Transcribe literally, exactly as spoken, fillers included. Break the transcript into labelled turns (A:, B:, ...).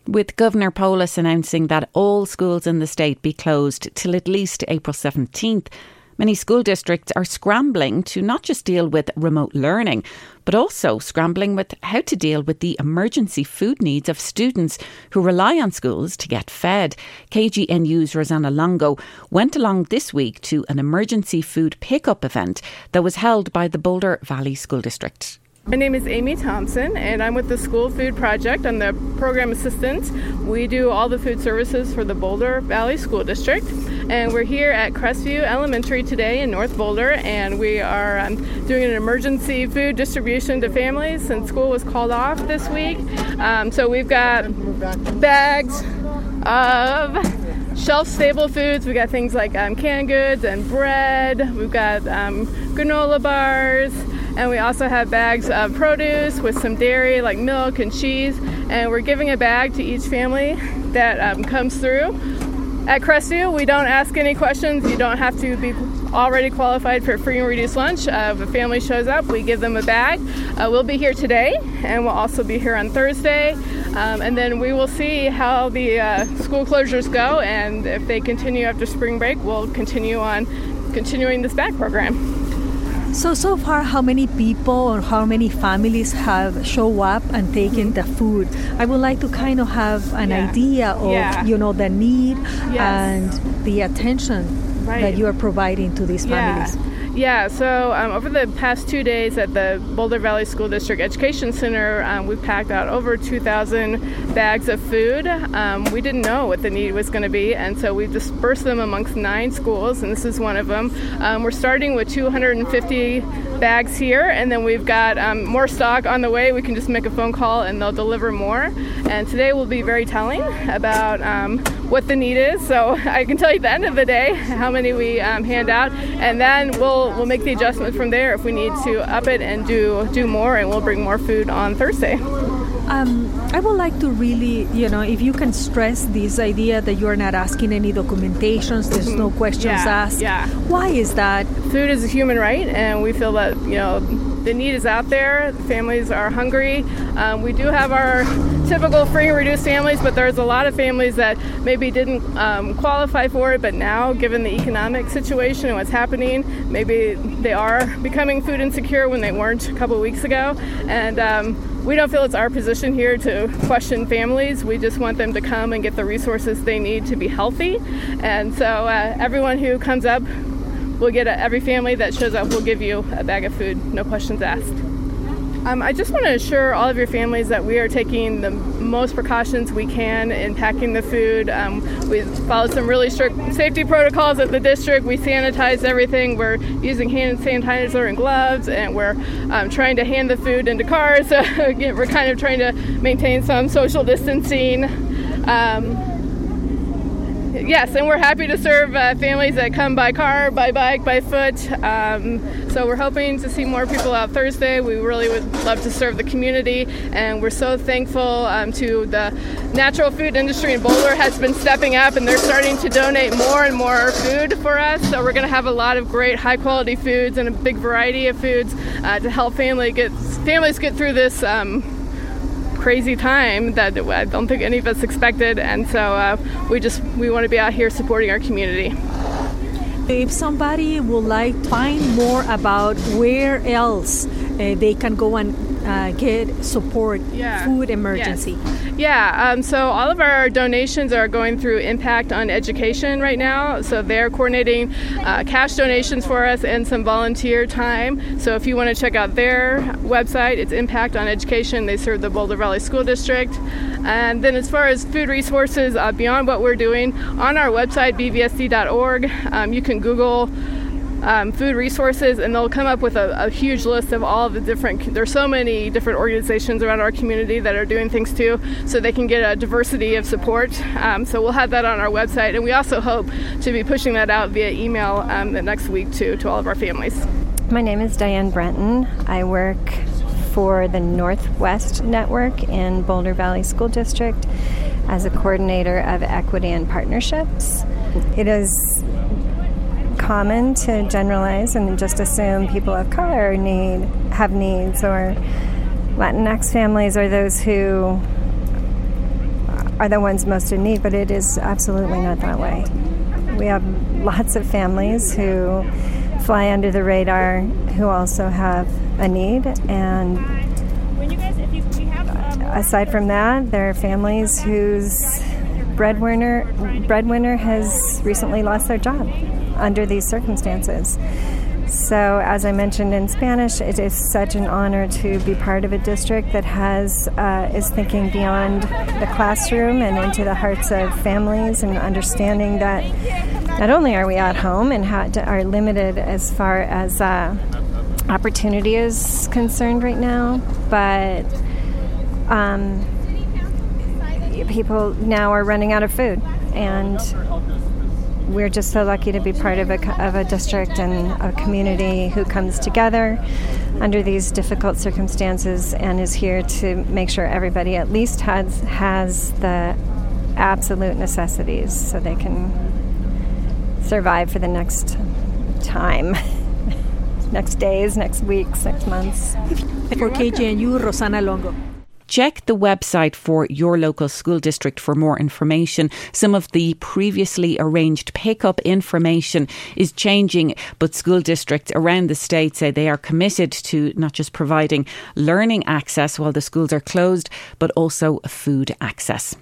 A: with Governor Polis announcing that all schools in the state be closed till at least April seventeenth. Many school districts are scrambling to not just deal with remote learning, but also scrambling with how to deal with the emergency food needs of students who rely on schools to get fed. K G N U's Rosanna Longo went along this week to an emergency food pickup event that was held by the Boulder Valley School District.
B: My name is Amy Thompson, and I'm with the School Food Project. I'm the program assistant. We do all the food services for the Boulder Valley School District, and we're here at Crestview Elementary today in North Boulder, and we are um, doing an emergency food distribution to families since school was called off this week. Um, so we've got bags of shelf-stable foods. We've got things like um, canned goods and bread. We've got um, granola bars. And we also have bags of produce with some dairy like milk and cheese. And we're giving a bag to each family that um, comes through. At Crestview, we don't ask any questions. You don't have to be already qualified for free and reduced lunch. Uh, if a family shows up, we give them a bag. Uh, we'll be here today, and we'll also be here on Thursday. Um, and then we will see how the uh, school closures go. And if they continue after spring break, we'll continue on continuing this bag program.
C: So, so far, how many people or how many families have show up and taken the food? I would like to kind of have an yeah. idea of, yeah. you know, the need yes. and the attention right. that you are providing to these
B: yeah.
C: families.
B: Yeah, so um, over the past two days at the Boulder Valley School District Education Center, um, we've packed out over two thousand bags of food. Um, we didn't know what the need was going to be, and so we dispersed them amongst nine schools, and this is one of them. Um, we're starting with two hundred fifty bags here, and then we've got um, more stock on the way. We can just make a phone call, and they'll deliver more. And today will be very telling about um, what the need is. So I can tell you at the end of the day how many we um, hand out, and then we'll We'll make the adjustment from there if we need to up it and do do more, and we'll bring more food on Thursday.
C: Um, I would like to really, you know, if you can stress this idea that you are not asking any documentations, there's mm-hmm. no questions
B: yeah,
C: asked.
B: Yeah.
C: Why is that?
B: Food is a human right, and we feel that, you know, the need is out there. Families are hungry. Um, we do have our typical free and reduced families, but there's a lot of families that maybe didn't um, qualify for it, but now, given the economic situation and what's happening, maybe they are becoming food insecure when they weren't a couple of weeks ago. And um, we don't feel it's our position here to question families. We just want them to come and get the resources they need to be healthy. And so uh, everyone who comes up, we'll get a, every family that shows up, we'll give you a bag of food, no questions asked. Um, I just want to assure all of your families that we are taking the most precautions we can in packing the food. Um, we followed some really strict safety protocols at the district. We sanitize everything. We're using hand sanitizer and gloves, and we're um, trying to hand the food into cars. So we're kind of trying to maintain some social distancing. Um, Yes, and we're happy to serve uh, families that come by car, by bike, by foot. Um, so we're hoping to see more people out Thursday. We really would love to serve the community, and we're so thankful um, to the natural food industry in Boulder has been stepping up, and they're starting to donate more and more food for us. So we're going to have a lot of great high-quality foods and a big variety of foods uh, to help family get, families get through this um, crazy time that I don't think any of us expected, and so uh, we just we want to be out here supporting our community.
C: If somebody would like to find more about where else uh, they can go and uh, get support,
B: yeah.
C: food emergency.
B: Yes. Yeah, um, so all of our donations are going through Impact on Education right now. So they're coordinating uh, cash donations for us and some volunteer time. So if you want to check out their website, it's Impact on Education. They serve the Boulder Valley School District. And then as far as food resources, uh, beyond what we're doing, on our website, b v s d dot org, um, you can Google Um, food resources, and they'll come up with a, a huge list of all of the different, there's so many different organizations around our community that are doing things too, so they can get a diversity of support. Um, so we'll have that on our website, and we also hope to be pushing that out via email um, the next week too, to all of our families.
D: My name is Diane Brenton. I work for the Northwest Network in Boulder Valley School District as a coordinator of equity and partnerships. It is common to generalize and just assume people of color need have needs, or Latinx families, or those who are the ones most in need, but it is absolutely not that way. We have lots of families who fly under the radar who also have a need, and aside from that, there are families whose breadwinner breadwinner has recently lost their job under these circumstances. So, as I mentioned in Spanish, it is such an honor to be part of a district that has uh, is thinking beyond the classroom and into the hearts of families, and understanding that not only are we at home and ha- are limited as far as uh, opportunity is concerned right now, but um, people now are running out of food, and we're just so lucky to be part of a, of a district and a community who comes together under these difficult circumstances and is here to make sure everybody at least has has the absolute necessities so they can survive for the next time, next days, next weeks, next months.
C: For K G N U, Rosana Longo.
A: Check the website for your local school district for more information. Some of the previously arranged pickup information is changing, but school districts around the state say they are committed to not just providing learning access while the schools are closed, but also food access.